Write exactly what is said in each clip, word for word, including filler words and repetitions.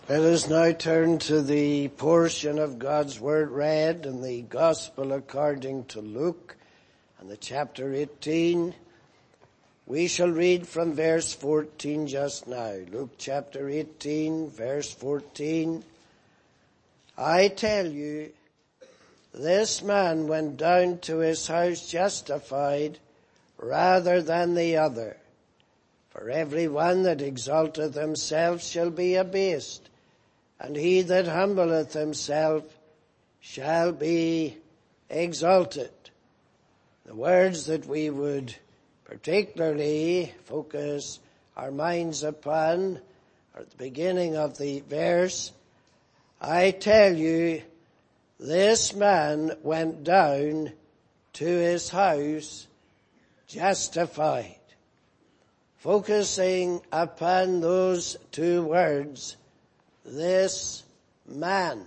Let us now turn to the portion of God's Word read in the Gospel according to Luke and the chapter eighteen. We shall read from verse fourteen just now. Luke chapter eighteen, verse fourteen. I tell you, this man went down to his house justified rather than the other. For every one that exalteth himself shall be abased, and he that humbleth himself shall be exalted. The words that we would particularly focus our minds upon are at the beginning of the verse. I tell you, this man went down to his house justified. Focusing upon those two words, this man.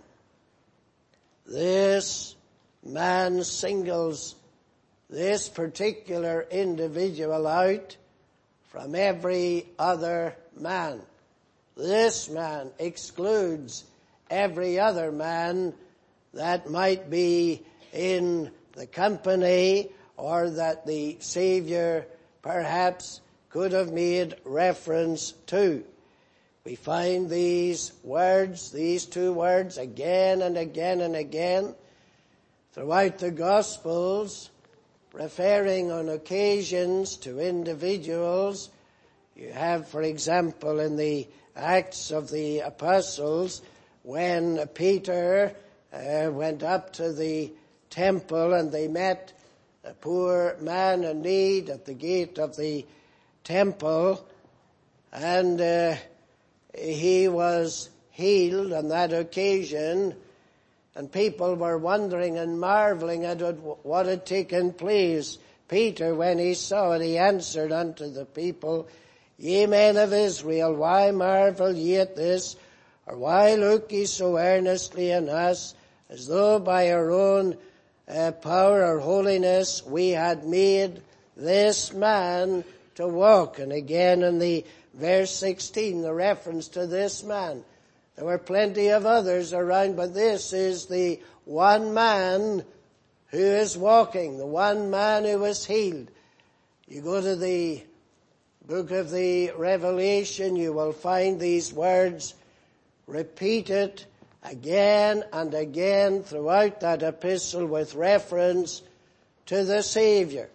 This man singles this particular individual out from every other man. This man excludes every other man that might be in the company or that the Savior perhaps could have made reference to. We find these words, these two words again and again and again throughout the Gospels, referring on occasions to individuals. You have, for example, in the Acts of the Apostles, when Peter uh, went up to the temple and they met a poor man in need at the gate of the temple, and uh, he was healed on that occasion, and people were wondering and marveling at what had taken place. Peter, when he saw it, he answered unto the people, Ye men of Israel, why marvel ye at this? Or why look ye so earnestly on us, as though by our own uh, power or holiness we had made this man to walk? And again in the verse sixteen, the reference to this man. There were plenty of others around, but this is the one man who is walking, the one man who was healed. You go to the book of the Revelation, you will find these words repeated again and again throughout that epistle with reference to the Savior,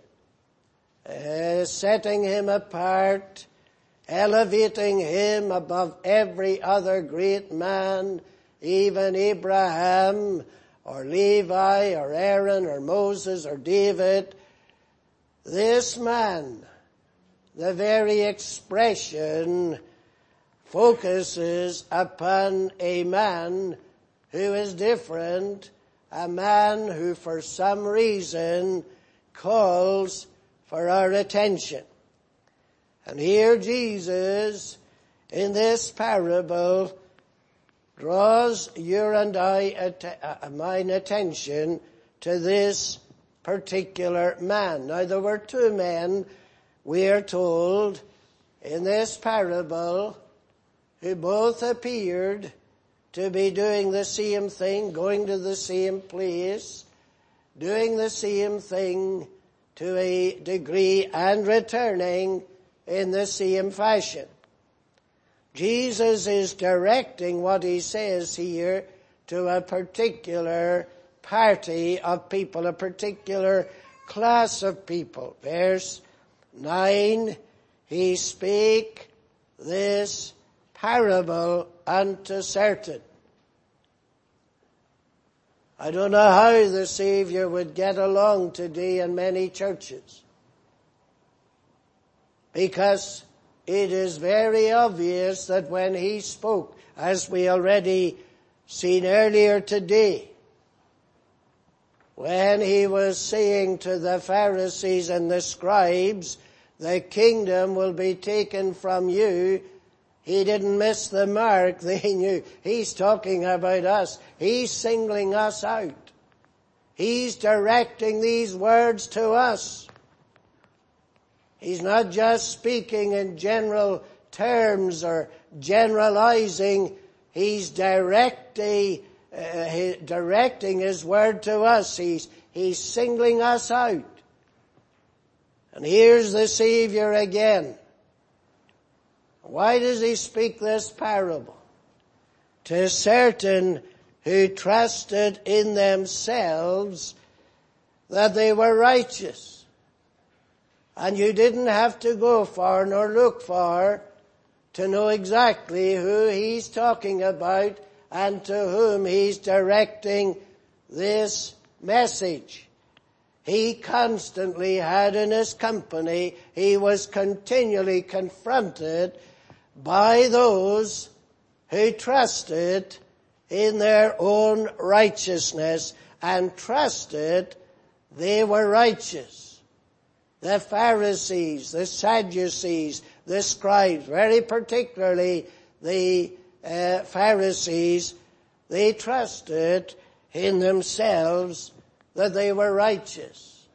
uh, setting him apart, elevating him above every other great man, even Abraham or Levi or Aaron or Moses or David. This man, the very expression, focuses upon a man who is different, a man who for some reason calls for our attention. And here Jesus, in this parable, draws your and I, uh, mine attention to this particular man. Now there were two men, we are told, in this parable, who both appeared to be doing the same thing, going to the same place, doing the same thing to a degree, and returning in the same fashion. Jesus is directing what he says here to a particular party of people, a particular class of people. Verse nine, he spake this parable unto certain. I don't know how the Savior would get along today in many churches, because it is very obvious that when he spoke, as we already seen earlier today, when he was saying to the Pharisees and the scribes, the kingdom will be taken from you, he didn't miss the mark. They knew he's talking about us. He's singling us out. He's directing these words to us. He's not just speaking in general terms or generalizing. He's directing, uh, directing His word to us. He's, He's singling us out. And here's the Savior again. Why does He speak this parable? To certain who trusted in themselves that they were righteous. And you didn't have to go far nor look far to know exactly who He's talking about and to whom He's directing this message. He constantly had in His company, He was continually confronted by those who trusted in their own righteousness and trusted they were righteous. The Pharisees, the Sadducees, the scribes, very particularly the uh, Pharisees, they trusted in themselves that they were righteous.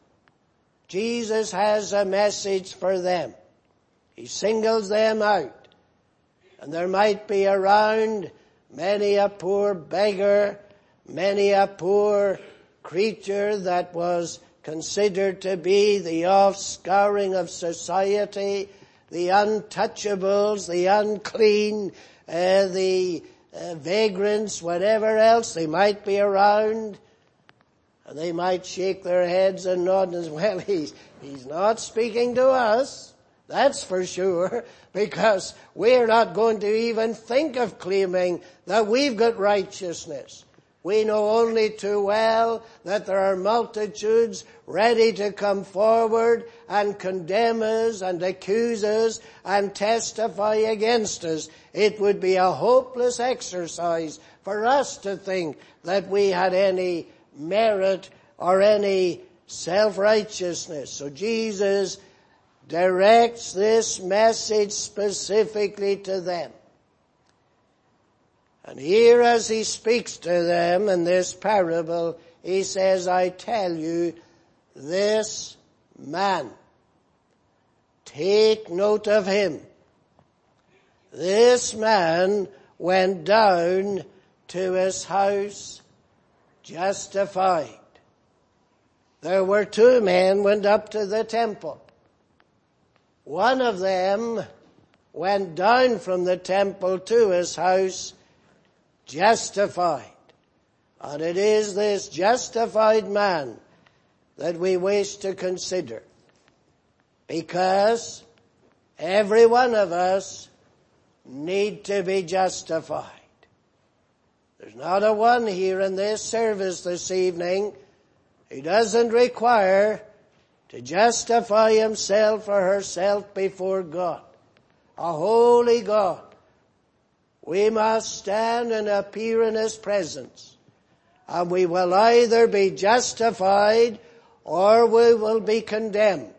Jesus has a message for them. He singles them out. And there might be around many a poor beggar, many a poor creature that was considered to be the offscouring of society, the untouchables, the unclean, uh, the uh, vagrants, whatever else they might be around. And they might shake their heads and nod as well. He's, he's not speaking to us. That's for sure, because we're not going to even think of claiming that we've got righteousness. We know only too well that there are multitudes ready to come forward and condemn us and accuse us and testify against us. It would be a hopeless exercise for us to think that we had any merit or any self-righteousness. So Jesus directs this message specifically to them. And here as He speaks to them in this parable, He says, I tell you, this man, take note of him. This man went down to his house justified. There were two men went up to the temple. One of them went down from the temple to his house justified. And it is this justified man that we wish to consider. Because every one of us need to be justified. There's not a one here in this service this evening who doesn't require to justify himself or herself before God, a holy God. We must stand and appear in His presence, and we will either be justified or we will be condemned.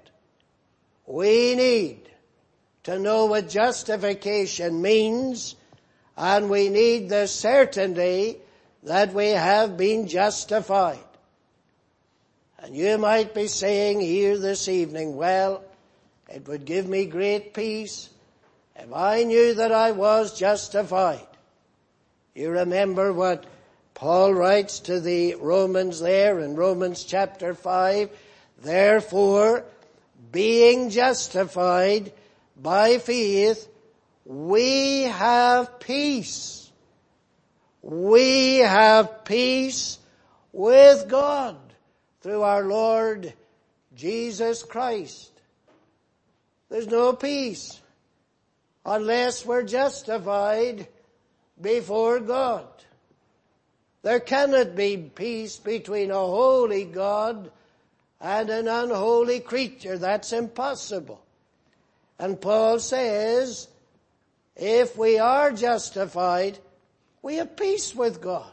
We need to know what justification means, and we need the certainty that we have been justified. And you might be saying here this evening, well, it would give me great peace if I knew that I was justified. You remember what Paul writes to the Romans there in Romans chapter five. Therefore, being justified by faith, we have peace. We have peace with God through our Lord Jesus Christ. There's no peace unless we're justified before God. There cannot be peace between a holy God and an unholy creature. That's impossible. And Paul says, if we are justified, we have peace with God.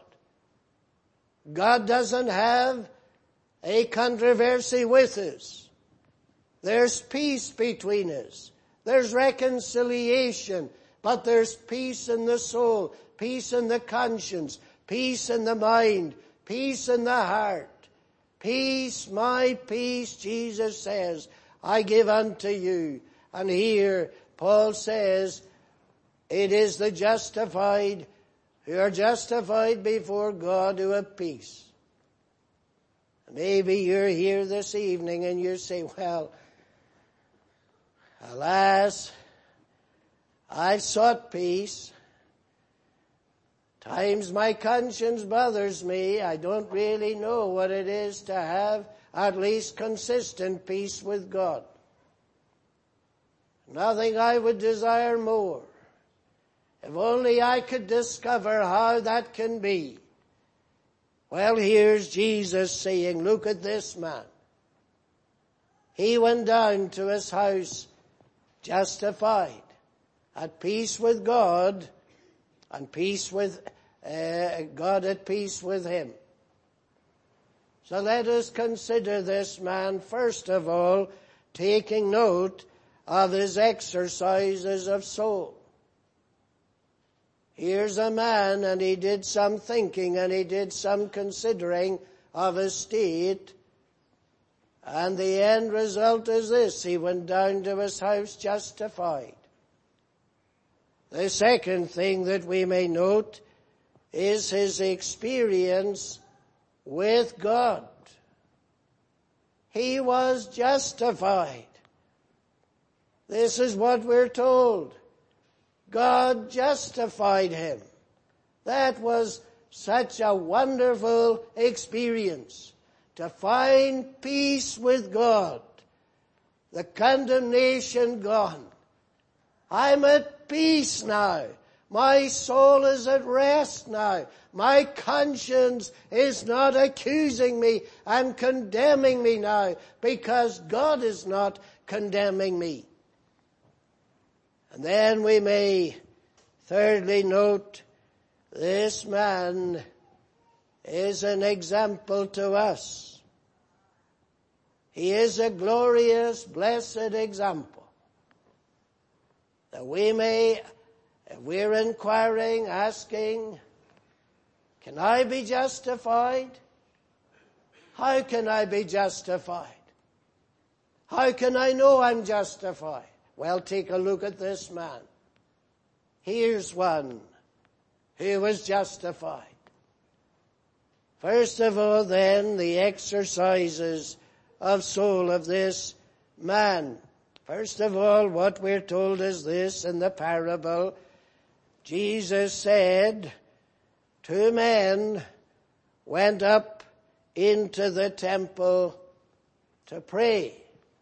God doesn't have a controversy with us. There's peace between us. There's reconciliation, but there's peace in the soul, peace in the conscience, peace in the mind, peace in the heart. Peace, my peace, Jesus says, I give unto you. And here Paul says, it is the justified who are justified before God, who have peace. Maybe you're here this evening and you say, well, alas, I've sought peace. Times my conscience bothers me. I don't really know what it is to have at least consistent peace with God. Nothing I would desire more. If only I could discover how that can be. Well, here's Jesus saying, look at this man. He went down to his house justified, at peace with God, and peace with uh, God at peace with him. So let us consider this man, first of all, taking note of his exercises of soul. Here's a man, and he did some thinking and he did some considering of his state. And the end result is this: he went down to his house justified. The second thing that we may note is his experience with God. He was justified. This is what we're told. God justified him. That was such a wonderful experience, to find peace with God, the condemnation gone. I'm at peace now. My soul is at rest now. My conscience is not accusing me and condemning me now, because God is not condemning me. And then we may thirdly note, this man is an example to us. He is a glorious, blessed example, that we may, if we're inquiring, asking, can I be justified? How can I be justified? How can I know I'm justified? Well, take a look at this man. Here's one who was justified. First of all, then, the exercises of soul of this man. First of all, what we're told is this in the parable. Jesus said, two men went up into the temple to pray.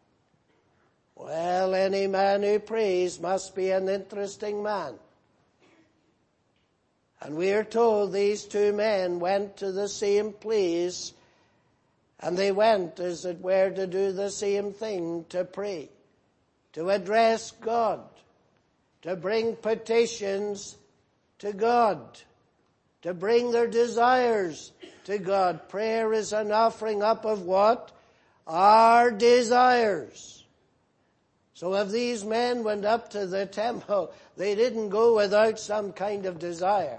Well, any man who prays must be an interesting man. And we are told these two men went to the same place, and they went, as it were, to do the same thing, to pray, to address God, to bring petitions to God, to bring their desires to God. Prayer is an offering up of what? Our desires. So if these men went up to the temple, they didn't go without some kind of desire.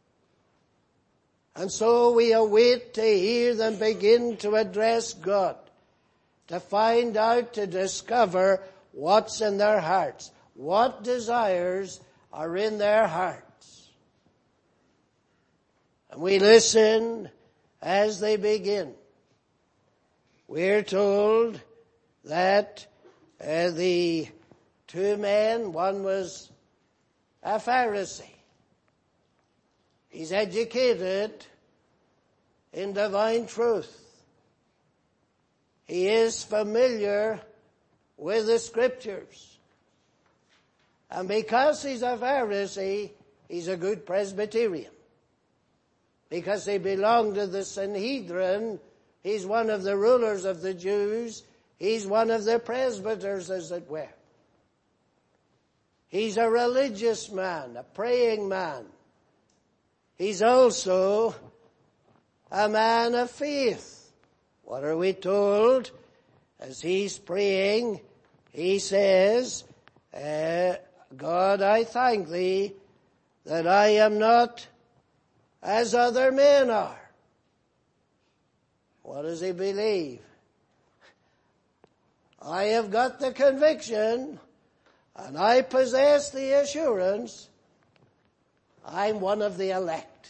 And so we await to hear them begin to address God, to find out, to discover what's in their hearts, what desires are in their hearts. And we listen as they begin. We're told that Uh, the two men, one was a Pharisee. He's educated in divine truth. He is familiar with the Scriptures. And because he's a Pharisee, he's a good Presbyterian. Because he belonged to the Sanhedrin, he's one of the rulers of the Jews. He's one of the presbyters, as it were. He's a religious man, a praying man. He's also a man of faith. What are we told? As he's praying, he says, uh, God, I thank thee that I am not as other men are. What does he believe? I have got the conviction, and I possess the assurance, I'm one of the elect.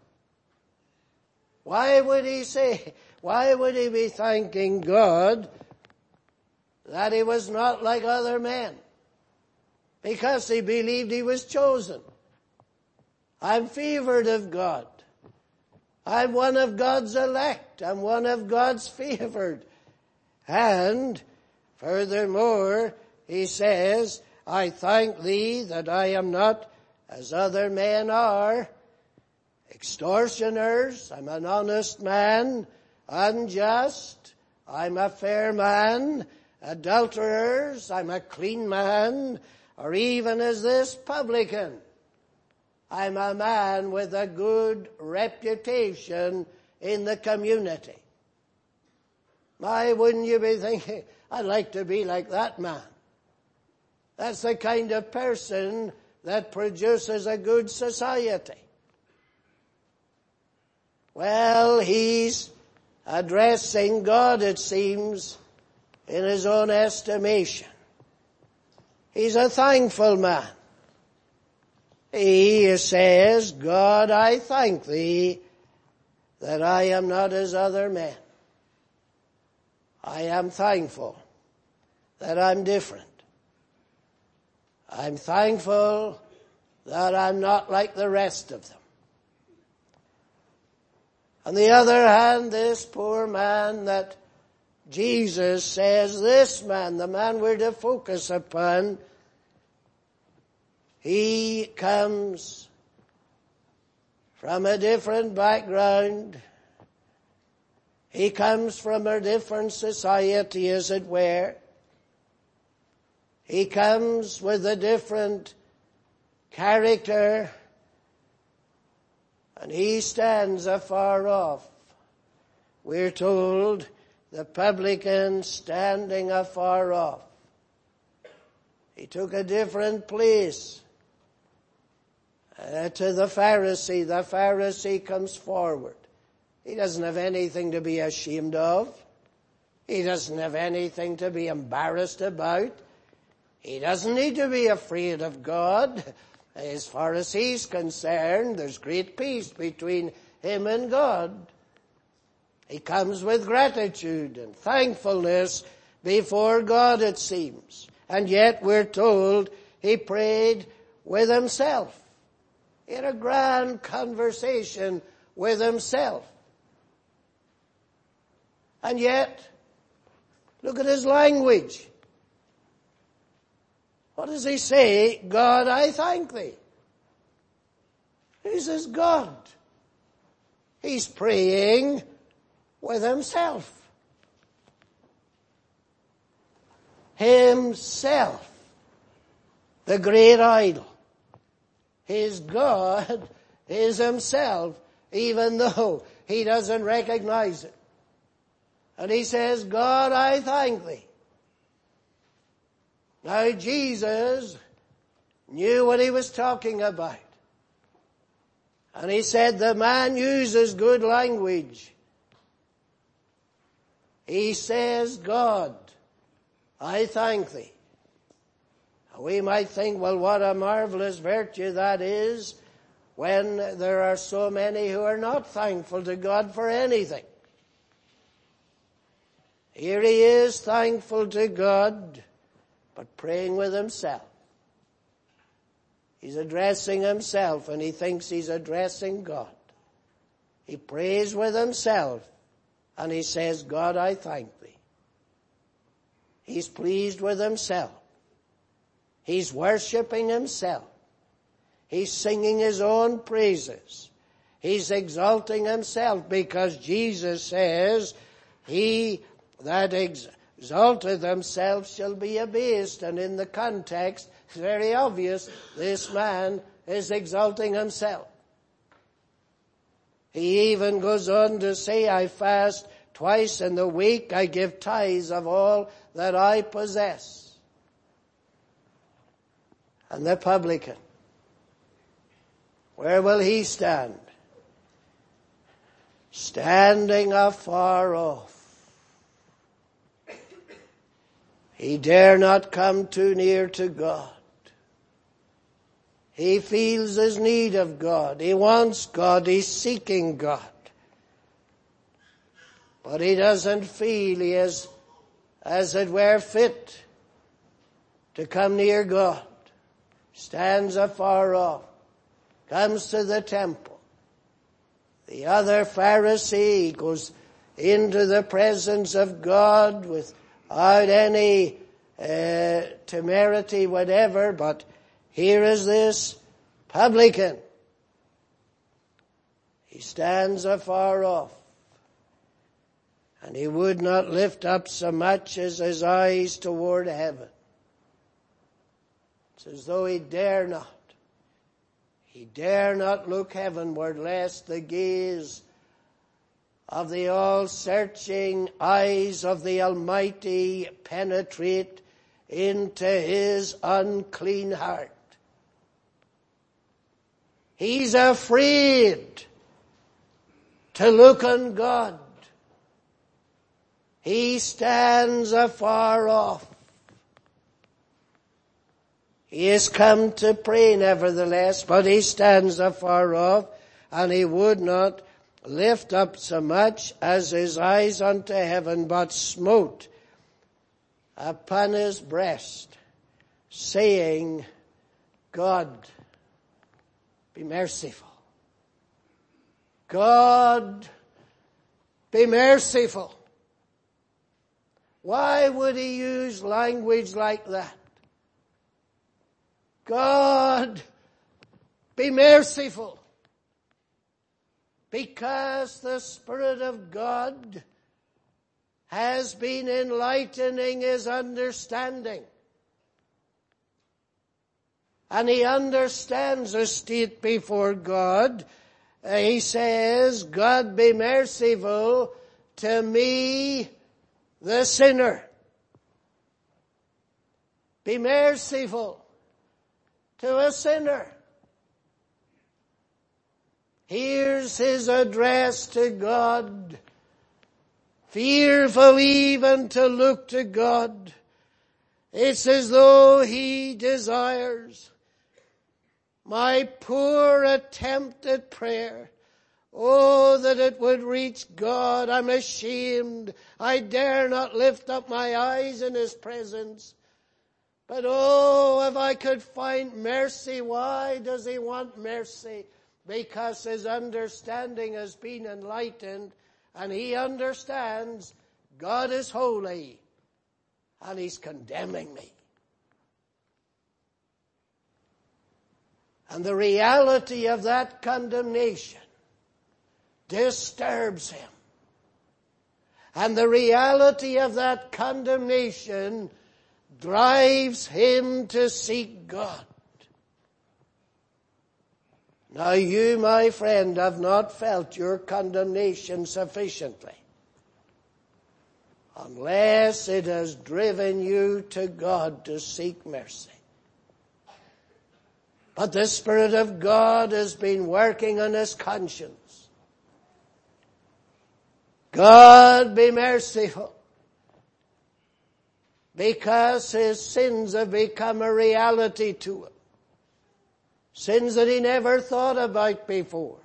Why would he say, why would he be thanking God that he was not like other men? Because he believed he was chosen. I'm favored of God. I'm one of God's elect. I'm one of God's favored. And furthermore, he says, I thank thee that I am not as other men are, extortioners. I'm an honest man, unjust. I'm a fair man. Adulterers. I'm a clean man. Or even as this publican. I'm a man with a good reputation in the community. Why wouldn't you be thinking, I'd like to be like that man? That's the kind of person that produces a good society. Well, he's addressing God, it seems, in his own estimation. He's a thankful man. He says, God, I thank thee that I am not as other men. I am thankful that I'm different. I'm thankful that I'm not like the rest of them. On the other hand, this poor man that Jesus says, this man, the man we're to focus upon, he comes from a different background. He comes from a different society, as it were. He comes with a different character, and he stands afar off. We're told the publican standing afar off. He took a different place uh, to the Pharisee. The Pharisee comes forward. He doesn't have anything to be ashamed of. He doesn't have anything to be embarrassed about. He doesn't need to be afraid of God. As far as he's concerned, there's great peace between him and God. He comes with gratitude and thankfulness before God, it seems. And yet we're told he prayed with himself. He had a grand conversation with himself. And yet, look at his language. What does he say? God, I thank thee. He says, God. He's praying with himself. Himself. The great idol. His God is himself, even though he doesn't recognize it. And he says, God, I thank thee. Now, Jesus knew what he was talking about. And he said, the man uses good language. He says, God, I thank thee. We might think, well, what a marvelous virtue that is when there are so many who are not thankful to God for anything. Here he is, thankful to God, but praying with himself. He's addressing himself, and he thinks he's addressing God. He prays with himself, and he says, God, I thank thee. He's pleased with himself. He's worshiping himself. He's singing his own praises. He's exalting himself, because Jesus says, he that exalteth himself shall be abased. And in the context, it's very obvious, this man is exalting himself. He even goes on to say, I fast twice in the week, I give tithes of all that I possess. And the publican, where will he stand? Standing afar off. He dare not come too near to God. He feels his need of God. He wants God. He's seeking God. But he doesn't feel he is, as it were, fit to come near God. Stands afar off. Comes to the temple. The other Pharisee goes into the presence of God without any uh, temerity whatever, but here is this publican. He stands afar off, and he would not lift up so much as his eyes toward heaven. It's as though he dare not. He dare not look heavenward, lest the gaze of the all-searching eyes of the Almighty penetrate into his unclean heart. He's afraid to look on God. He stands afar off. He has come to pray nevertheless, but he stands afar off, and he would not lift up so much as his eyes unto heaven, but smote upon his breast, saying, God, be merciful. God, be merciful. Why would he use language like that? God, be merciful. Because the Spirit of God has been enlightening his understanding. And he understands a state before God. Uh, he says, God be merciful to me, the sinner. Be merciful to a sinner. Here's his address to God. Fearful even to look to God. It's as though he desires my poor attempt at prayer. Oh, that it would reach God. I'm ashamed. I dare not lift up my eyes in his presence. But oh, if I could find mercy. Why does he want mercy? Because his understanding has been enlightened, and he understands God is holy, and he's condemning me. And the reality of that condemnation disturbs him. And the reality of that condemnation drives him to seek God. Now you, my friend, have not felt your condemnation sufficiently, unless it has driven you to God to seek mercy. But the Spirit of God has been working on his conscience. God be merciful, because his sins have become a reality to him. Sins that he never thought about before.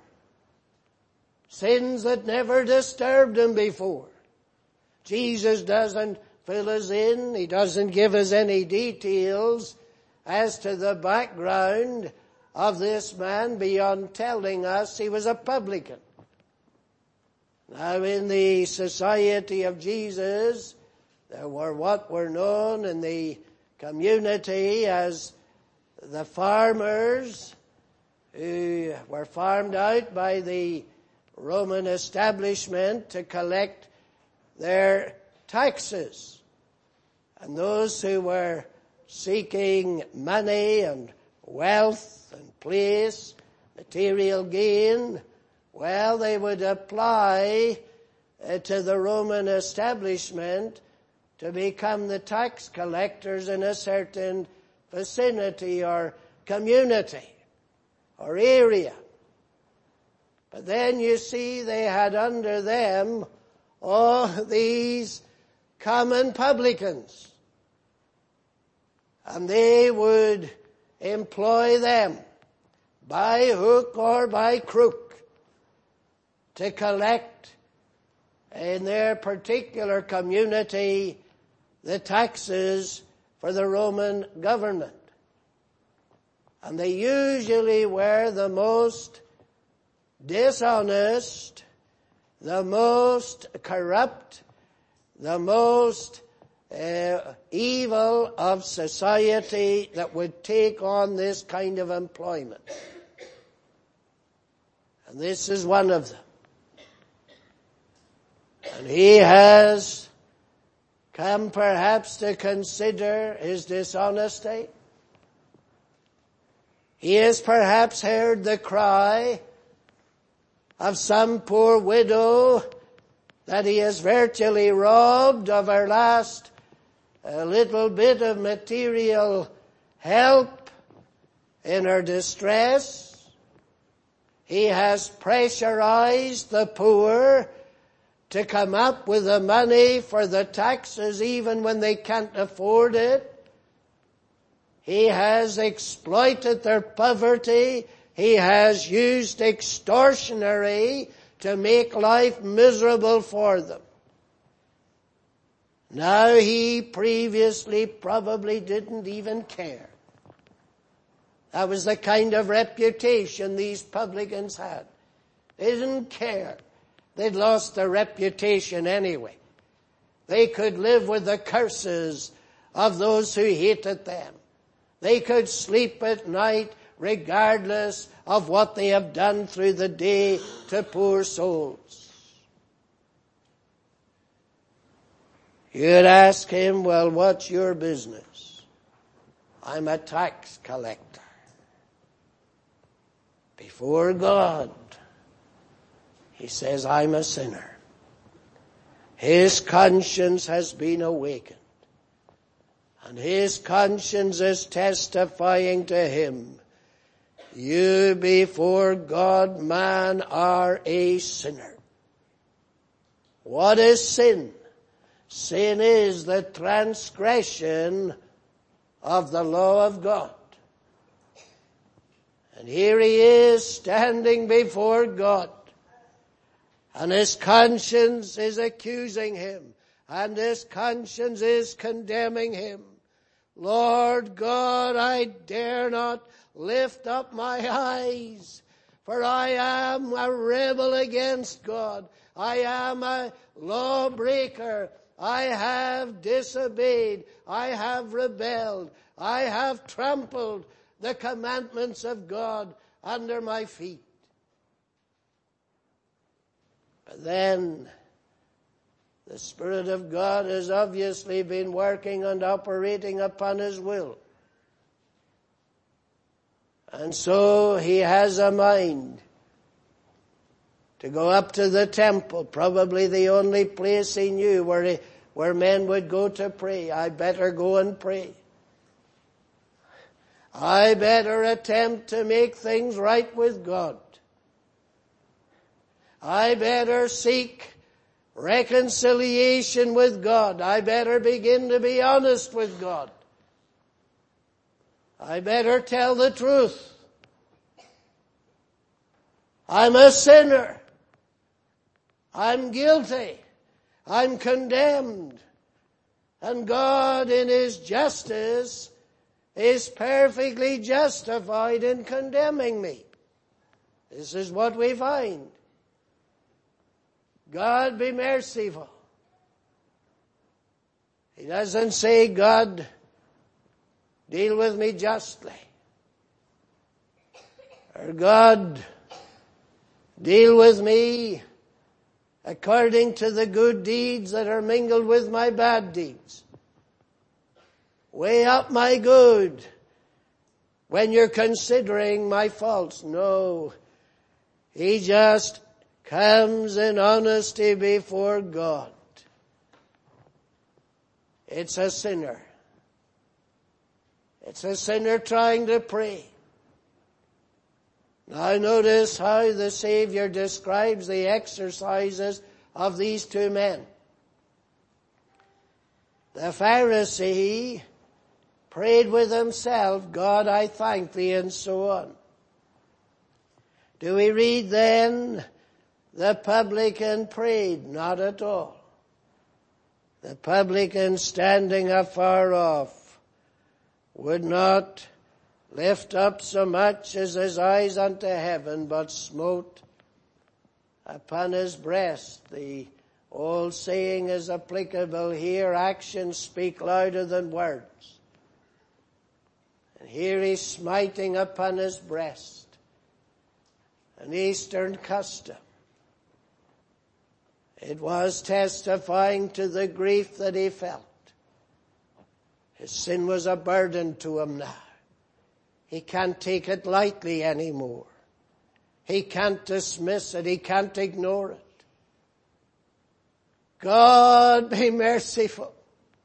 Sins that never disturbed him before. Jesus doesn't fill us in. He doesn't give us any details as to the background of this man beyond telling us he was a publican. Now in the society of Jesus, there were what were known in the community as the farmers, who were farmed out by the Roman establishment to collect their taxes. And those who were seeking money and wealth and place, material gain, well, they would apply uh, to the Roman establishment to become the tax collectors in a certain vicinity or community or area. But then you see they had under them all these common publicans. And they would employ them by hook or by crook, to collect in their particular community the taxes for the Roman government. And they usually were the most dishonest, the most corrupt, the most uh, evil of society that would take on this kind of employment. And this is one of them. And he has come perhaps to consider his dishonesty. He has perhaps heard the cry of some poor widow that he has virtually robbed of her last uh, little bit of material help in her distress. He has pressurized the poor to come up with the money for the taxes even when they can't afford it. He has exploited their poverty. He has used extortionary to make life miserable for them. Now he previously probably didn't even care. That was the kind of reputation these publicans had. They didn't care. They'd lost their reputation anyway. They could live with the curses of those who hated them. They could sleep at night regardless of what they have done through the day to poor souls. You'd ask him, well, what's your business? I'm a tax collector. Before God, he says, I'm a sinner. His conscience has been awakened. And his conscience is testifying to him, you before God, man, are a sinner. What is sin? Sin is the transgression of the law of God. And here he is standing before God. And his conscience is accusing him. And his conscience is condemning him. Lord God, I dare not lift up my eyes, for I am a rebel against God. I am a lawbreaker. I have disobeyed. I have rebelled. I have trampled the commandments of God under my feet. But then the Spirit of God has obviously been working and operating upon his will. And so he has a mind to go up to the temple, probably the only place he knew where, he, where men would go to pray. I better go and pray. I better attempt to make things right with God. I better seek reconciliation with God. I better begin to be honest with God. I better tell the truth. I'm a sinner. I'm guilty. I'm condemned. And God in his justice is perfectly justified in condemning me. This is what we find. God be merciful. He doesn't say, God, deal with me justly. Or God, deal with me according to the good deeds that are mingled with my bad deeds. Weigh up my good when you're considering my faults. No. He just comes in honesty before God. It's a sinner. It's a sinner trying to pray. Now notice how the Savior describes the exercises of these two men. The Pharisee prayed with himself, God, I thank thee, and so on. Do we read then, the publican prayed? Not at all. The publican, standing afar off, would not lift up so much as his eyes unto heaven, but smote upon his breast. The old saying is applicable here, actions speak louder than words. And here he's smiting upon his breast. An Eastern custom. It was testifying to the grief that he felt. His sin was a burden to him now. He can't take it lightly anymore. He can't dismiss it. He can't ignore it. God be merciful.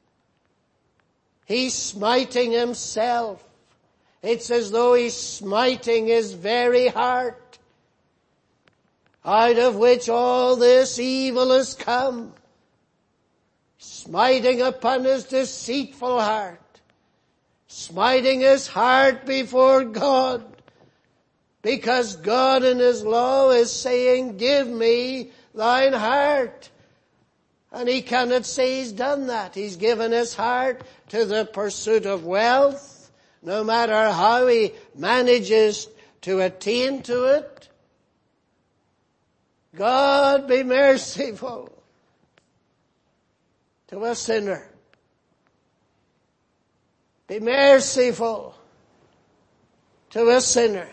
He's smiting himself. It's as though he's smiting his very heart, out of which all this evil has come. Smiting upon his deceitful heart. Smiting his heart before God. Because God in his law is saying, give me thine heart. And he cannot say he's done that. He's given his heart to the pursuit of wealth, no matter how he manages to attain to it. God be merciful to a sinner. Be merciful to a sinner.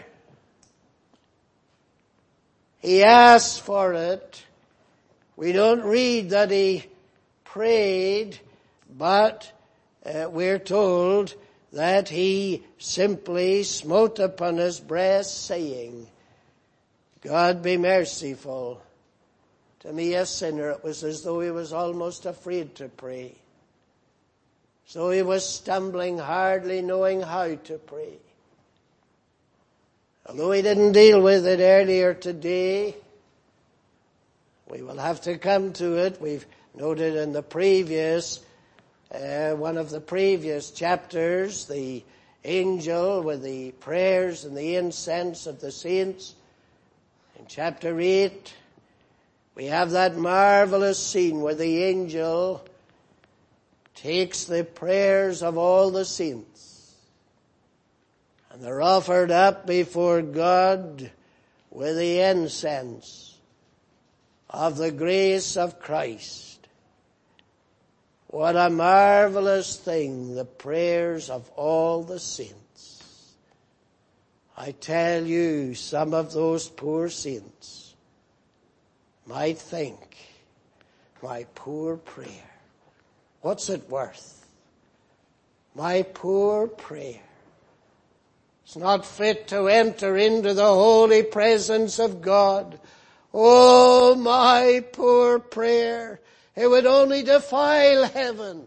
He asked for it. We don't read that he prayed, but uh, we're told that he simply smote upon his breast, saying, God be merciful to me, a sinner. It was as though he was almost afraid to pray. So he was stumbling, hardly knowing how to pray. Although he didn't deal with it earlier today, we will have to come to it. We've noted in the previous, uh, one of the previous chapters, the angel with the prayers and the incense of the saints. In chapter eight, we have that marvelous scene where the angel takes the prayers of all the saints, and they're offered up before God with the incense of the grace of Christ. What a marvelous thing, the prayers of all the saints. I tell you, some of those poor saints might think, my poor prayer, what's it worth? My poor prayer. It's not fit to enter into the holy presence of God. Oh, my poor prayer. It would only defile heaven.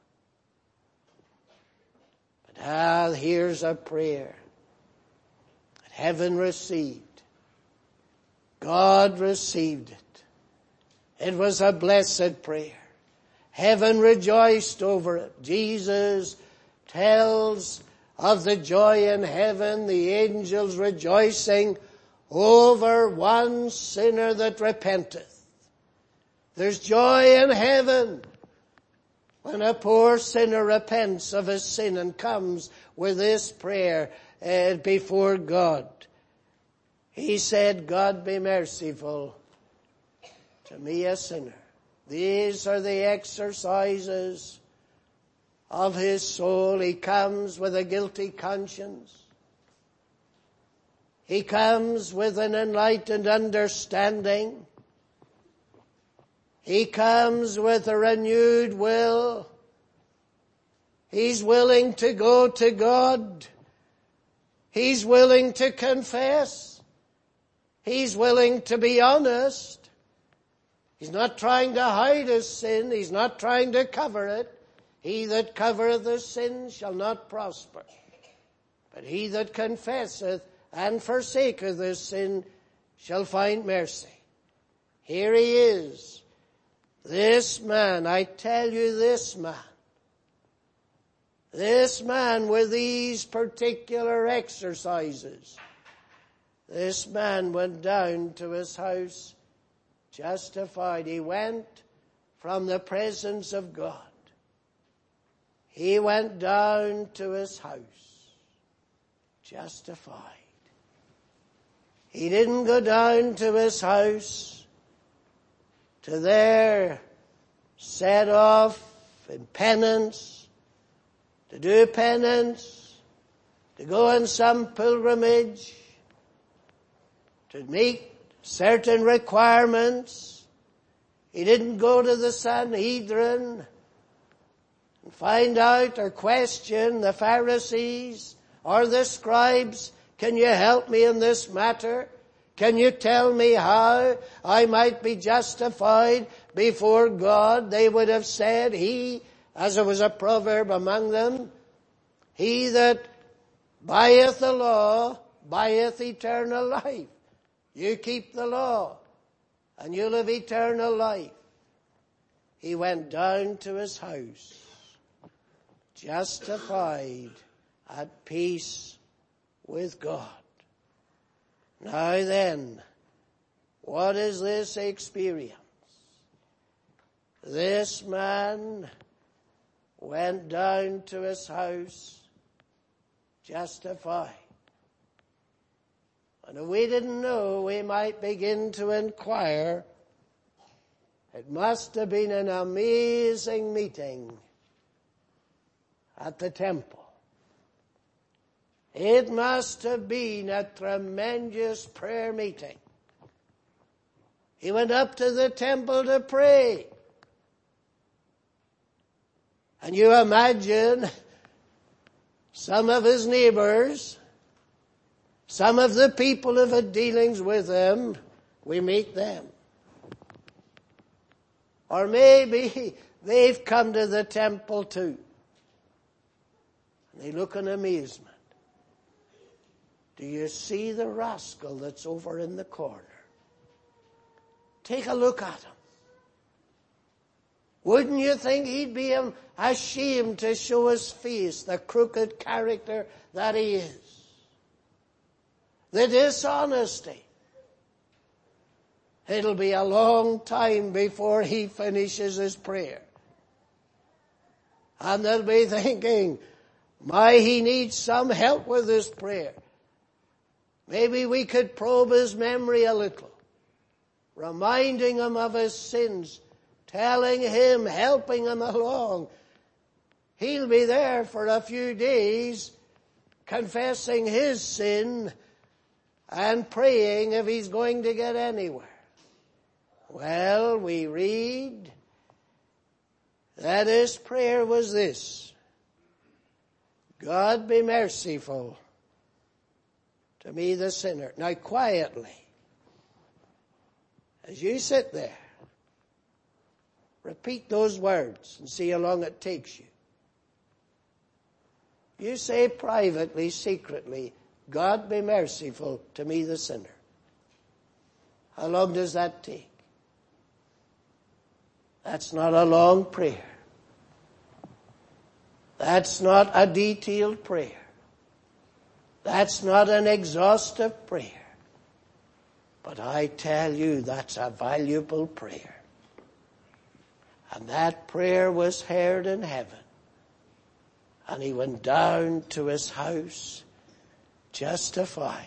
But ah, here's a prayer that heaven received. God received it. It was a blessed prayer. Heaven rejoiced over it. Jesus tells of the joy in heaven, the angels rejoicing over one sinner that repenteth. There's joy in heaven when a poor sinner repents of his sin and comes with this prayer uh, before God. He said, God be merciful to me, a sinner. These are the exercises of his soul. He comes with a guilty conscience. He comes with an enlightened understanding. He comes with a renewed will. He's willing to go to God. He's willing to confess. He's willing to be honest. He's not trying to hide his sin. He's not trying to cover it. He that covereth his sin shall not prosper. But he that confesseth and forsaketh his sin shall find mercy. Here he is. This man, I tell you, this man. This man with these particular exercises This man went down to his house justified. He went from the presence of God. He went down to his house justified. He didn't go down to his house to there set off in penance, to do penance, to go on some pilgrimage, to meet certain requirements. He didn't go to the Sanhedrin and find out or question the Pharisees or the scribes. Can you help me in this matter? Can you tell me how I might be justified before God? They would have said, he, as it was a proverb among them, he that buyeth the law buyeth eternal life. You keep the law and you'll have eternal life. He went down to his house, justified, at peace with God. Now then, what is this experience? This man went down to his house justified. And if we didn't know, we might begin to inquire. It must have been an amazing meeting at the temple. It must have been a tremendous prayer meeting. He went up to the temple to pray. And you imagine some of his neighbors, some of the people who had dealings with him, we meet them. Or maybe they've come to the temple too. And they look in amazement. Do you see the rascal that's over in the corner? Take a look at him. Wouldn't you think he'd be ashamed to show his face, the crooked character that he is? The dishonesty. It'll be a long time before he finishes his prayer. And they'll be thinking, my, he needs some help with his prayer. Maybe we could probe his memory a little, reminding him of his sins, telling him, helping him along. He'll be there for a few days, confessing his sin and praying if he's going to get anywhere. Well, we read that his prayer was this: God be merciful to me the sinner. Now quietly, as you sit there, repeat those words and see how long it takes you. You say privately, secretly, God be merciful to me the sinner. How long does that take? That's not a long prayer. That's not a detailed prayer. That's not an exhaustive prayer. But I tell you, that's a valuable prayer. And that prayer was heard in heaven. And he went down to his house justified.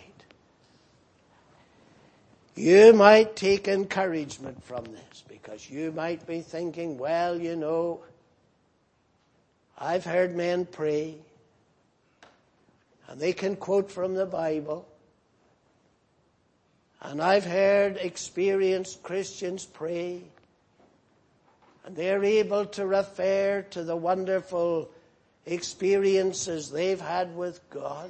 You might take encouragement from this, because you might be thinking, well, you know, I've heard men pray, and they can quote from the Bible. And I've heard experienced Christians pray, and they're able to refer to the wonderful experiences they've had with God.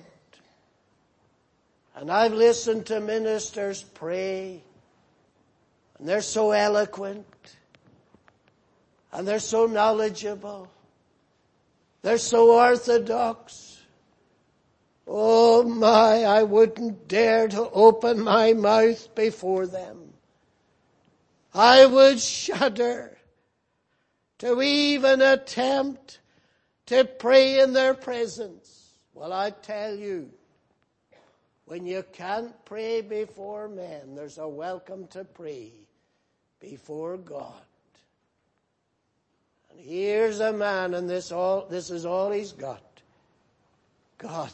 And I've listened to ministers pray, and they're so eloquent, and they're so knowledgeable, they're so orthodox. Oh my, I wouldn't dare to open my mouth before them. I would shudder to even attempt to pray in their presence. Well, I tell you, When you can't pray before men, there's a welcome to pray before God. And here's a man, and this all this is all he's got. God,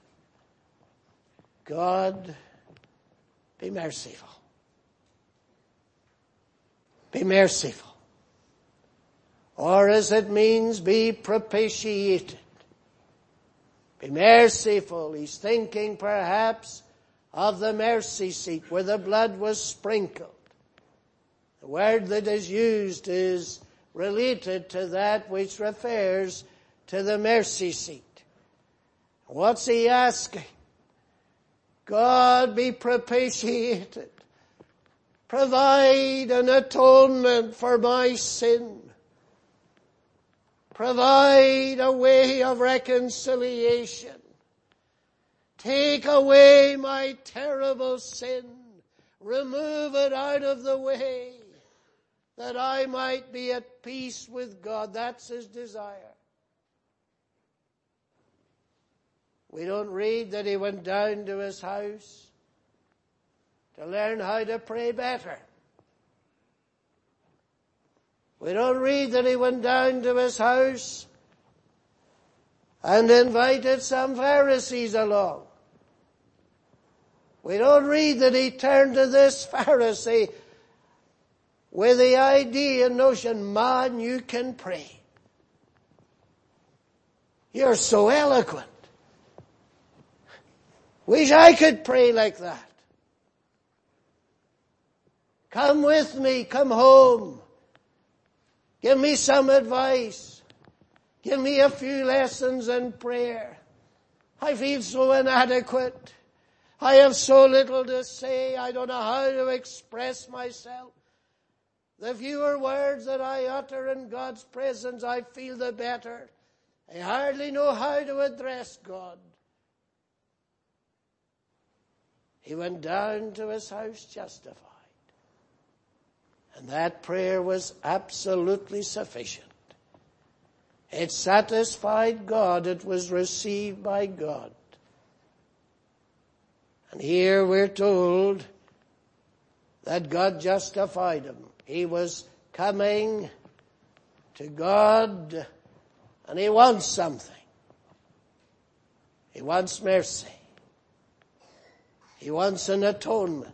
God, be merciful. Be merciful. Or as it means, be propitiated. Be merciful. He's thinking perhaps of the mercy seat where the blood was sprinkled. The word that is used is related to that which refers to the mercy seat. What's he asking? God, be propitiated. Provide an atonement for my sin. Provide a way of reconciliation. Take away my terrible sin. Remove it out of the way that I might be at peace with God. That's his desire. We don't read that he went down to his house to learn how to pray better. We don't read that he went down to his house and invited some Pharisees along. We don't read that he turned to this Pharisee with the idea and notion, man, you can pray. You're so eloquent. Wish I could pray like that. Come with me, come home. Give me some advice. Give me a few lessons in prayer. I feel so inadequate. I have so little to say. I don't know how to express myself. The fewer words that I utter in God's presence, I feel the better. I hardly know how to address God. He went down to his house justified. And that prayer was absolutely sufficient. It satisfied God. It was received by God. And here we're told that God justified him. He was coming to God and he wants something. He wants mercy. He wants an atonement.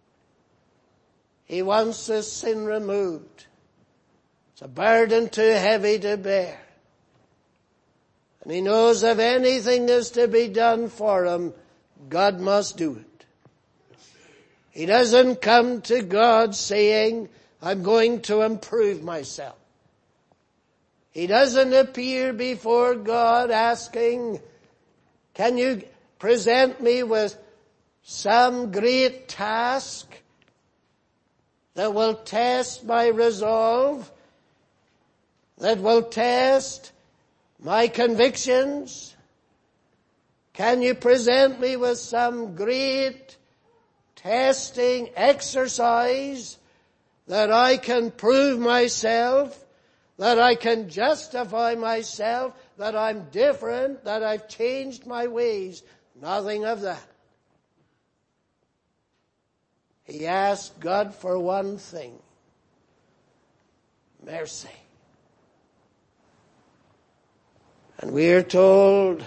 He wants his sin removed. It's a burden too heavy to bear. And he knows if anything is to be done for him, God must do it. He doesn't come to God saying, I'm going to improve myself. He doesn't appear before God asking, can you present me with some great task that will test my resolve, that will test my convictions? Can you present me with some great testing exercise that I can prove myself, that I can justify myself, that I'm different, that I've changed my ways? Nothing of that. He asked God for one thing: mercy. And we are told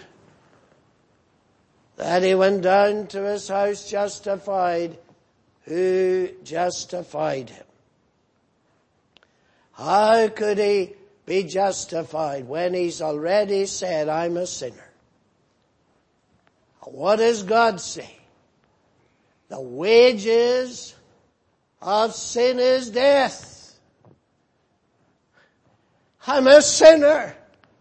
that he went down to his house justified. Who justified him? How could he be justified when he's already said, I'm a sinner? What does God say? The wages of sin is death. I'm a sinner.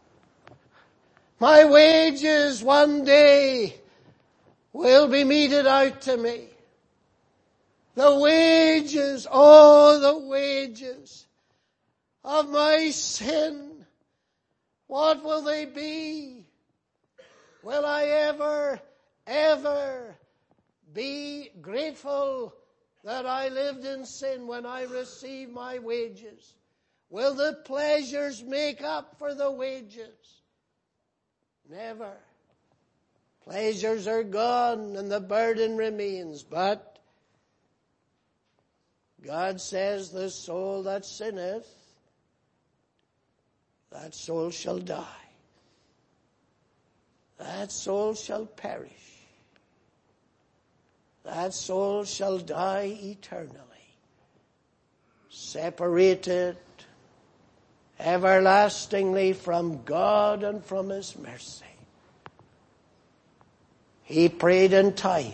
My wages one day will be meted out to me. The wages, oh, the wages of my sin. What will they be? Will I ever, ever be grateful that I lived in sin when I received my wages? Will the pleasures make up for the wages? Never. Pleasures are gone and the burden remains. But God says, the soul that sinneth, that soul shall die. That soul shall perish. That soul shall die eternally, separated everlastingly from God and from His mercy. He prayed in time.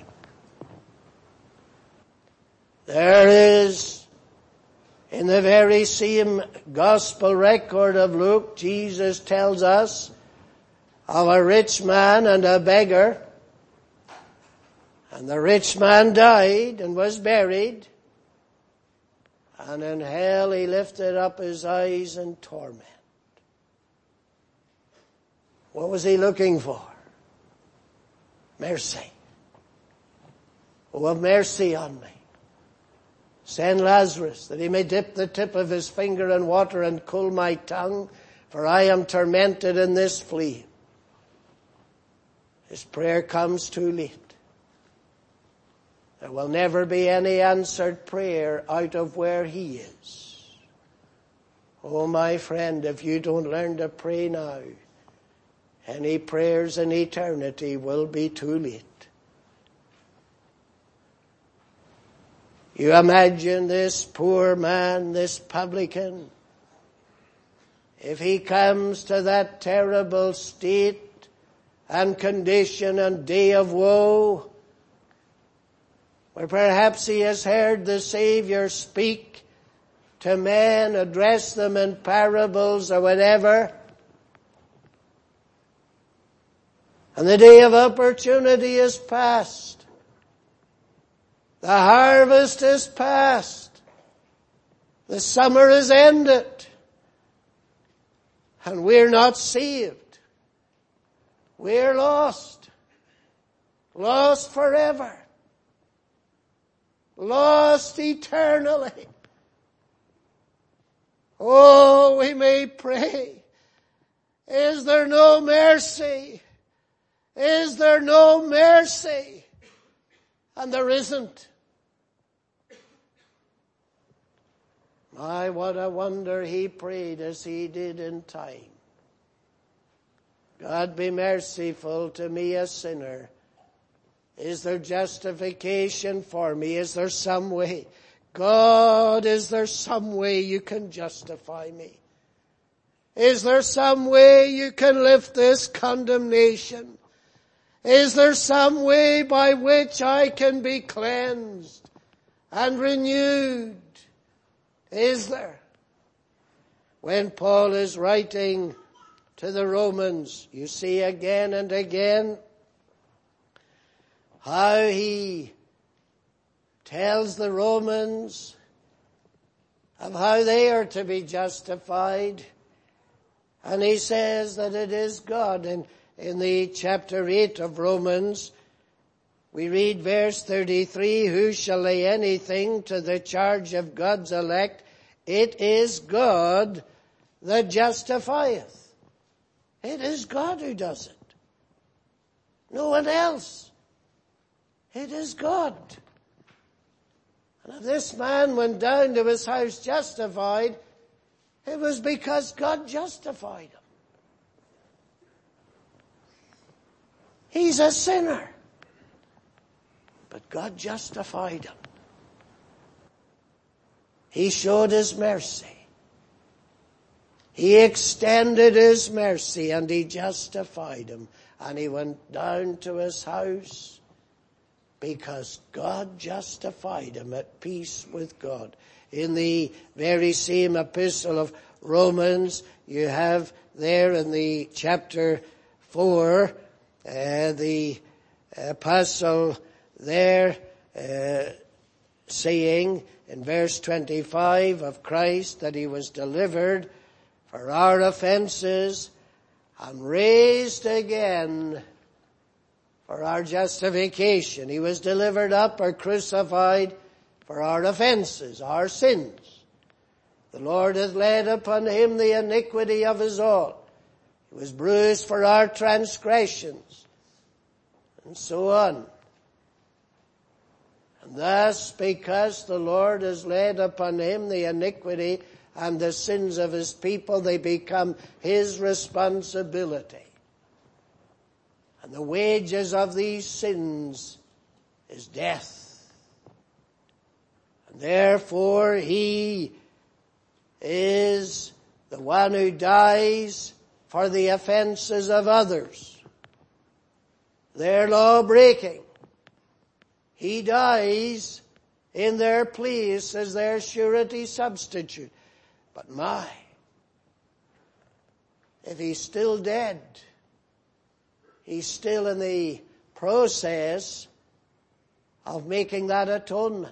There is, in the very same gospel record of Luke, Jesus tells us of a rich man and a beggar. And the rich man died and was buried. And in hell he lifted up his eyes in torment. What was he looking for? Mercy. Oh, have mercy on me. Send Lazarus that he may dip the tip of his finger in water and cool my tongue, for I am tormented in this flame. His prayer comes too late. There will never be any answered prayer out of where he is. Oh, my friend, if you don't learn to pray now, any prayers in eternity will be too late. You imagine this poor man, this publican, if he comes to that terrible state and condition and day of woe, where perhaps he has heard the Savior speak to men, address them in parables or whatever, and the day of opportunity is past. The harvest is past. The summer is ended. And we're not saved. We're lost. Lost forever. Lost eternally. Oh, we may pray. Is there no mercy? Is there no mercy? And there isn't. My, what a wonder he prayed as he did in time. God, be merciful to me, a sinner. Is there justification for me? Is there some way? God, is there some way you can justify me? Is there some way you can lift this condemnation? Is there some way by which I can be cleansed and renewed? Is there? When Paul is writing to the Romans, you see again and again how he tells the Romans of how they are to be justified. And he says that it is God. And in the chapter eight of Romans, we read verse thirty-three, who shall lay anything to the charge of God's elect? It is God that justifieth. It is God who does it. No one else. It is God. And if this man went down to his house justified, it was because God justified him. He's a sinner. But God justified him. He showed His mercy. He extended His mercy and He justified him. And he went down to his house because God justified him at peace with God. In the very same epistle of Romans, you have there in the chapter four, uh, the apostle there uh, saying in verse twenty-five of Christ that He was delivered for our offenses and raised again for our justification. He was delivered up or crucified for our offenses, our sins. The Lord hath laid upon Him the iniquity of us all. He was bruised for our transgressions. and so on. And thus, because the Lord has laid upon him the iniquity and the sins of his people, they become his responsibility. And the wages of these sins is death. And therefore he is the one who dies for the offenses of others, their law breaking. He dies in their place as their surety substitute. But my, if he's still dead, he's still in the process of making that atonement.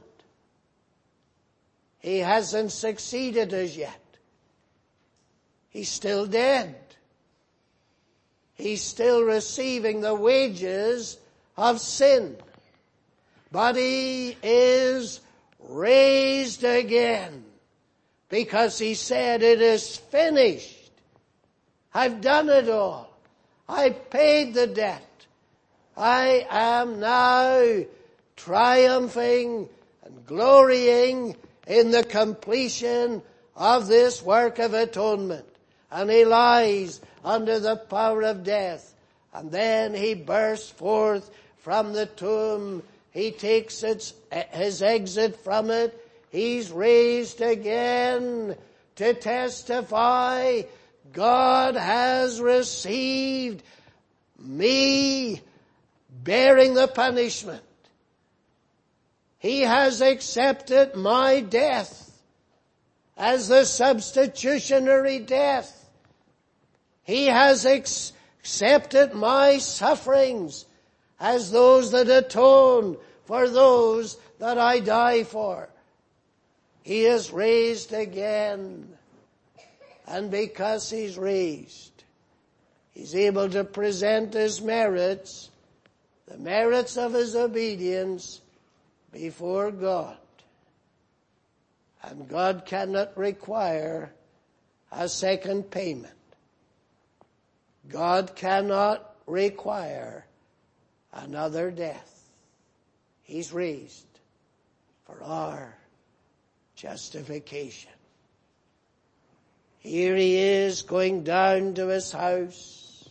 He hasn't succeeded as yet. He's still dead. He's still receiving the wages of sin. But he is raised again because he said, it is finished. I've done it all. I paid the debt. I am now triumphing and glorying in the completion of this work of atonement. And he lies under the power of death. And then he bursts forth from the tomb. He takes its, his exit from it. He's raised again to testify, God has received me bearing the punishment. He has accepted my death as the substitutionary death. He has ex- accepted my sufferings as those that atone for those that I die for. He is raised again. And because he's raised, he's able to present his merits, the merits of his obedience, before God. And God cannot require a second payment. God cannot require another death. He's raised for our justification. Here he is going down to his house,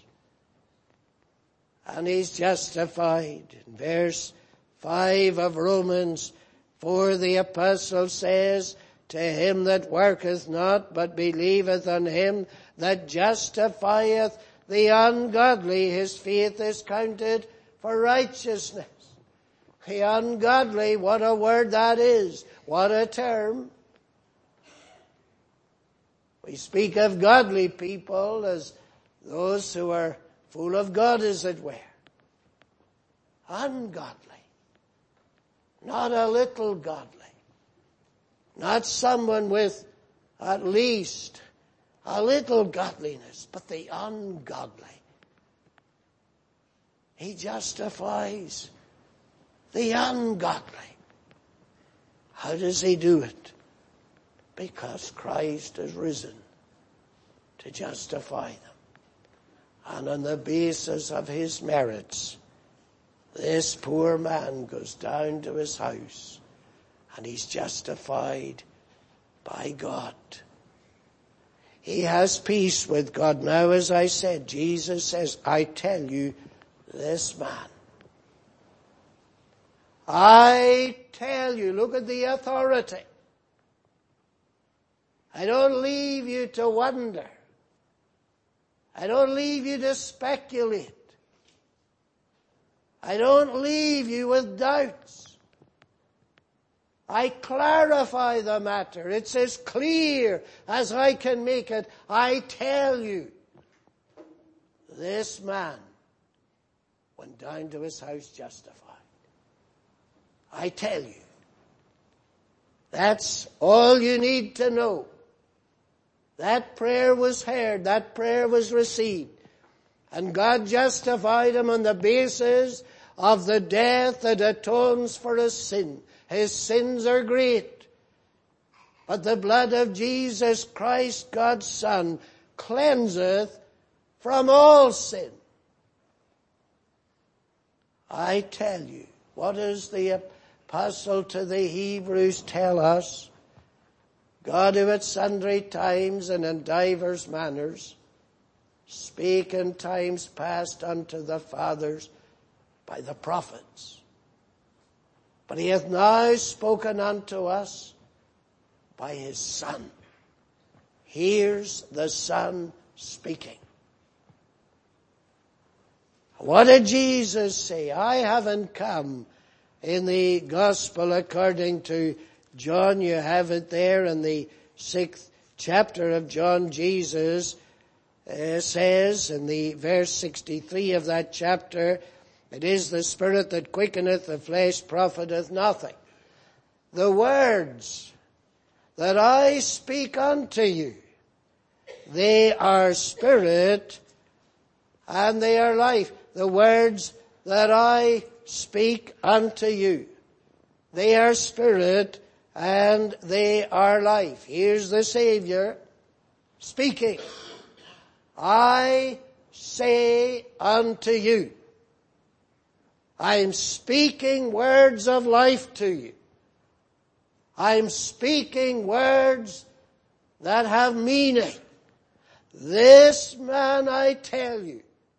and he's justified. In verse five of Romans four, the apostle says, to him that worketh not, but believeth on him that justifieth the ungodly, his faith is counted for righteousness. The ungodly, what a word that is. What a term. We speak of godly people as those who are full of God, as it were. Ungodly. Not a little godly. Not someone with at least a little godliness, but the ungodly. He justifies the ungodly. How does he do it? Because Christ has risen to justify them. And on the basis of his merits, this poor man goes down to his house and he's justified by God. He has peace with God. Now, as I said, Jesus says, I tell you, this man. I tell you, look at the authority. I don't leave you to wonder. I don't leave you to speculate. I don't leave you with doubts. I clarify the matter. It's as clear as I can make it. I tell you, this man went down to his house justified. I tell you. That's all you need to know. That prayer was heard. That prayer was received. And God justified him on the basis of the death that atones for his sin. His sins are great. But the blood of Jesus Christ, God's Son, cleanseth from all sin. I tell you, what does the apostle to the Hebrews tell us? God, who at sundry times and in divers manners spake in times past unto the fathers by the prophets. But he hath now spoken unto us by his Son. Here's the Son speaking. What did Jesus say? I haven't come in the Gospel according to John. You have it there in the sixth chapter of John. Jesus uh, says in the verse sixty-three of that chapter, it is the Spirit that quickeneth, the flesh profiteth nothing. The words that I speak unto you, they are spirit and they are life. The words that I speak unto you, they are spirit and they are life. Here's the Savior speaking. I say unto you. I'm speaking words of life to you. I'm speaking words that have meaning. This man, I tell you,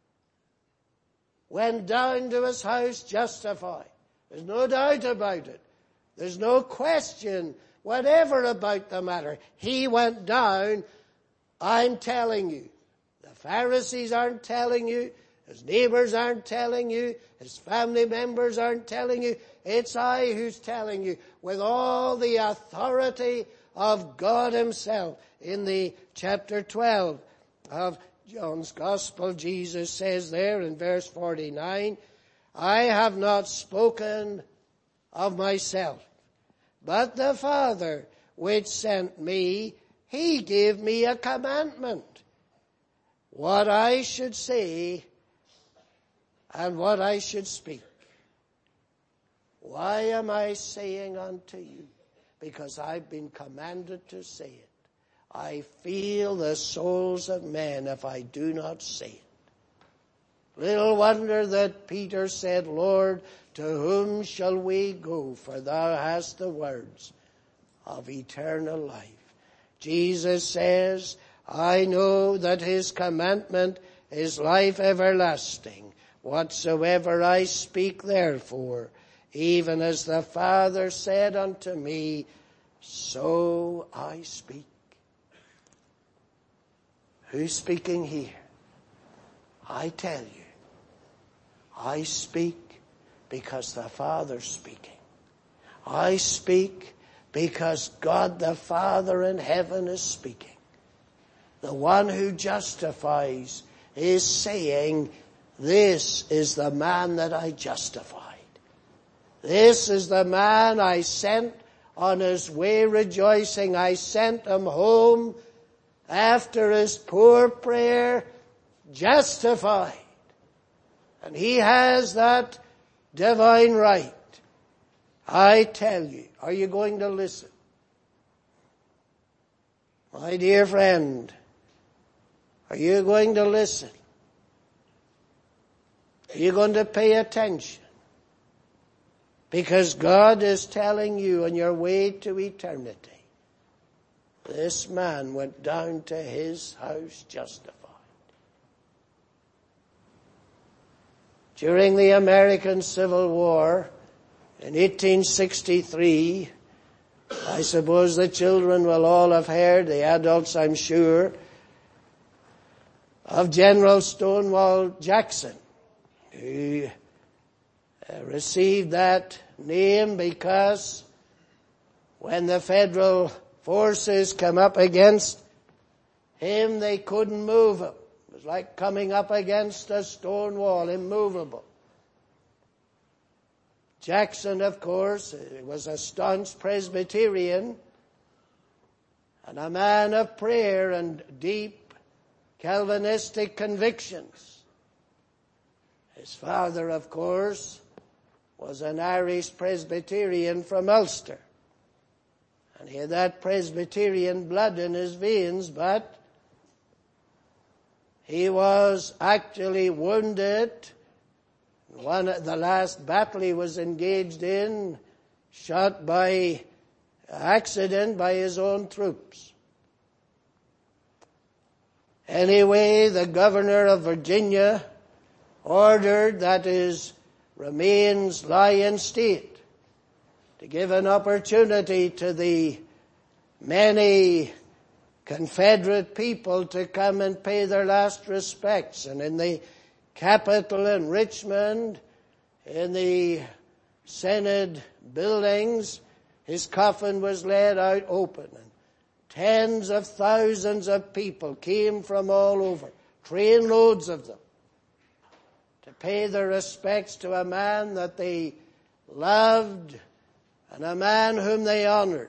went down to his house justified. There's no doubt about it. There's no question whatever about the matter. He went down, I'm telling you. The Pharisees aren't telling you. His neighbors aren't telling you. His family members aren't telling you. It's I who's telling you with all the authority of God himself. In the chapter twelve of John's Gospel, Jesus says there in verse forty-nine, I have not spoken of myself, but the Father which sent me, he gave me a commandment, what I should say and what I should speak. Why am I saying unto you? Because I've been commanded to say it. I feel the souls of men if I do not say it. Little wonder that Peter said, Lord, to whom shall we go? For thou hast the words of eternal life. Jesus says, I know that his commandment is life everlasting. Whatsoever I speak therefore, even as the Father said unto me, so I speak. Who's speaking here? I tell you, I speak because the Father's speaking. I speak because God the Father in heaven is speaking. The one who justifies is saying, this is the man that I justified. This is the man I sent on his way rejoicing. I sent him home after his poor prayer, justified. And he has that divine right. I tell you, are you going to listen? My dear friend, are you going to listen? Are you going to pay attention? Because God is telling you on your way to eternity, this man went down to his house justified. During the American Civil War in eighteen sixty-three, I suppose the children will all have heard, the adults I'm sure, of General Stonewall Jackson, who received that name because when the federal forces come up against him, they couldn't move him. It was like coming up against a stone wall, immovable. Jackson, of course, was a staunch Presbyterian and a man of prayer and deep Calvinistic convictions. His father, of course, was an Irish Presbyterian from Ulster. And he had that Presbyterian blood in his veins, but he was actually wounded, One, the last battle he was engaged in, shot by accident by his own troops. Anyway, the governor of Virginia ordered that his remains lie in state to give an opportunity to the many Confederate people to come and pay their last respects. And in the Capitol in Richmond, in the Senate buildings, his coffin was laid out open. And tens of thousands of people came from all over, train loads of them, to pay their respects to a man that they loved and a man whom they honored.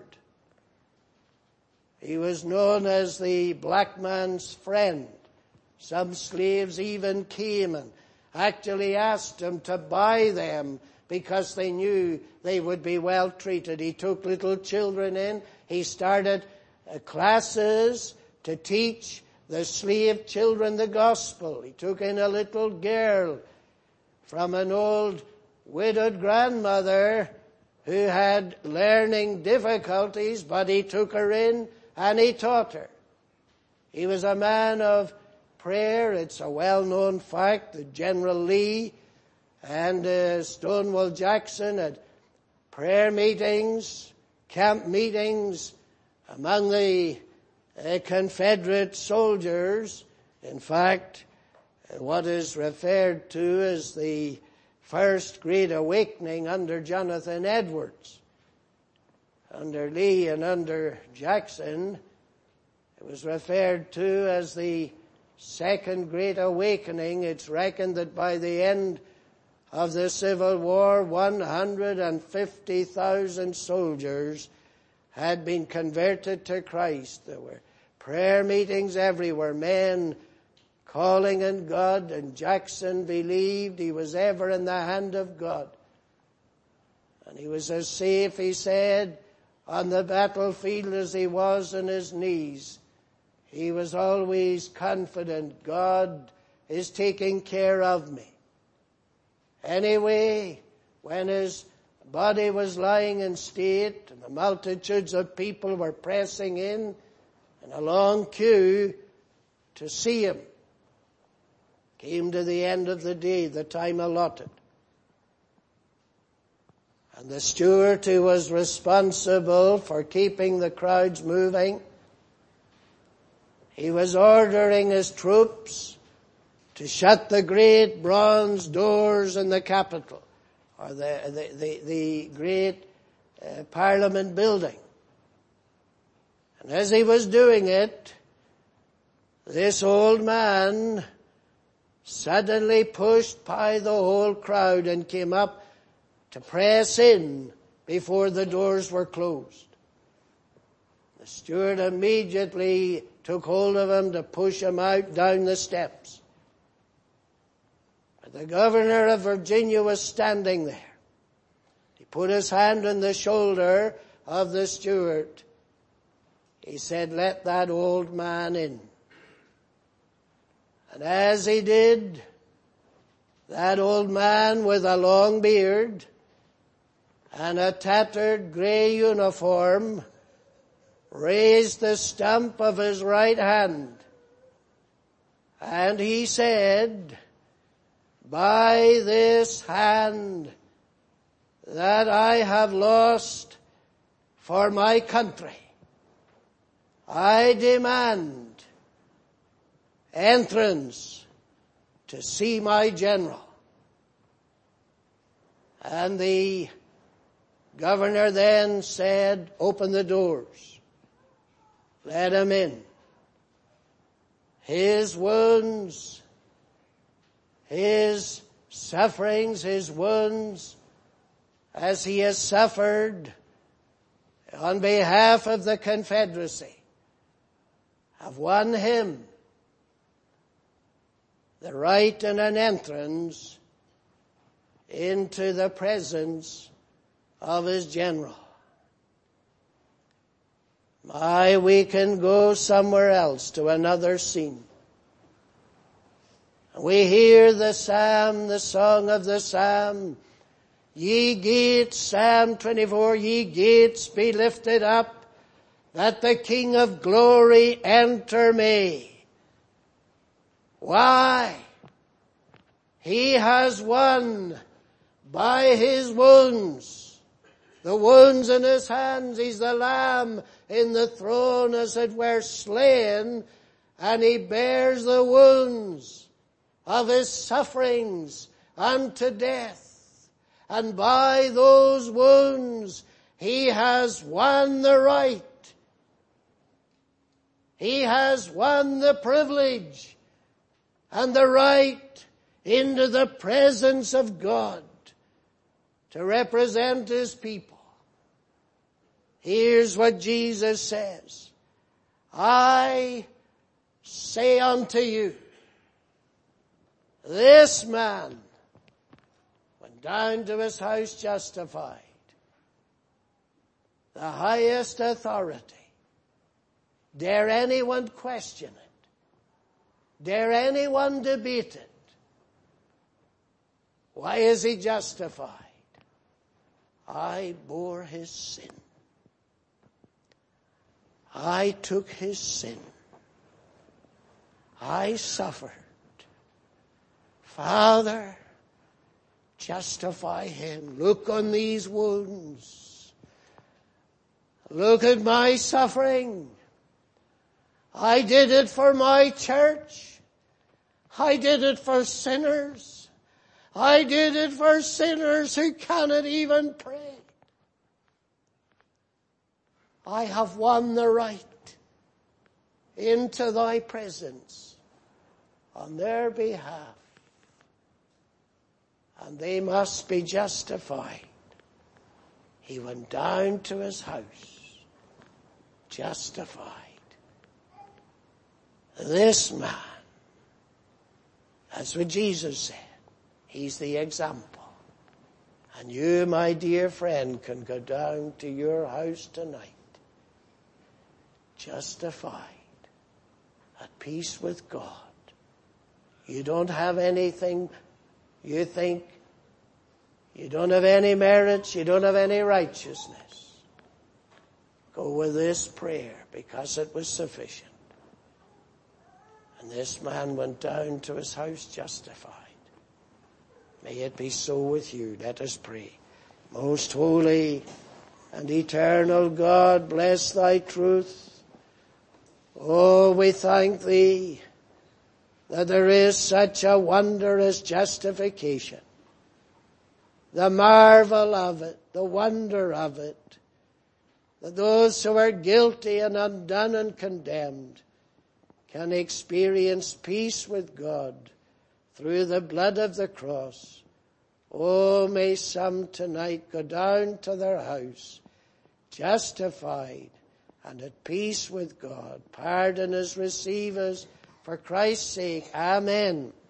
He was known as the black man's friend. Some slaves even came and actually asked him to buy them because they knew they would be well treated. He took little children in. He started uh, classes to teach the slave children the gospel. He took in a little girl from an old widowed grandmother who had learning difficulties, but he took her in and he taught her. He was a man of prayer. It's a well-known fact that General Lee and uh, Stonewall Jackson had prayer meetings, camp meetings among the uh, Confederate soldiers. In fact, uh, what is referred to as the First Great Awakening under Jonathan Edwards, under Lee and under Jackson, it was referred to as the Second Great Awakening. It's reckoned that by the end of the Civil War, one hundred fifty thousand soldiers had been converted to Christ. There were prayer meetings everywhere, men calling on God, and Jackson believed he was ever in the hand of God. And he was as safe, he said, on the battlefield as he was on his knees. He was always confident, God is taking care of me. Anyway, when his body was lying in state and the multitudes of people were pressing in in a long queue to see him, came to the end of the day, the time allotted. And the steward who was responsible for keeping the crowds moving, he was ordering his troops to shut the great bronze doors in the Capitol, or the, the, the, the great uh, Parliament building. And as he was doing it, this old man suddenly pushed by the whole crowd and came up to press in before the doors were closed. The steward immediately took hold of him to push him out down the steps. But the governor of Virginia was standing there. He put his hand on the shoulder of the steward. He said, "Let that old man in." And as he did, that old man with a long beard and a tattered grey uniform raised the stump of his right hand, and he said, "By this hand that I have lost for my country, I demand entrance to see my general." And the governor then said, "Open the doors. Let him in. His wounds, his sufferings, his wounds, as he has suffered on behalf of the Confederacy, have won him the right and an entrance into the presence of his general." My, we can go somewhere else to another scene. We hear the psalm, the song of the psalm. Ye gates, Psalm twenty-four, ye gates be lifted up, that the King of glory enter may. Why? He has won by his wounds. The wounds in his hands, he's the Lamb in the throne as it were slain, and he bears the wounds of his sufferings unto death. And by those wounds he has won the right. He has won the privilege and the right into the presence of God to represent his people. Here's what Jesus says. I say unto you, this man went down to his house justified. The highest authority. Dare anyone question it? Dare anyone debate it? Why is he justified? I bore his sin. I took his sin. I suffered. Father, justify him. Look on these wounds. Look at my suffering. I did it for my church. I did it for sinners. I did it for sinners who cannot even pray. I have won the right into thy presence on their behalf. And they must be justified. He went down to his house, justified. This man, that's what Jesus said. He's the example. And you, my dear friend, can go down to your house tonight, justified, at peace with God. You don't have anything, you think, you don't have any merits, you don't have any righteousness. Go with this prayer because it was sufficient. And this man went down to his house justified. May it be so with you. Let us pray. Most holy and eternal God, bless thy truth. Oh, we thank thee that there is such a wondrous justification. The marvel of it, the wonder of it, that those who are guilty and undone and condemned can experience peace with God through the blood of the cross. Oh, may some tonight go down to their house, justified and at peace with God. Pardon us, receive us, for Christ's sake. Amen.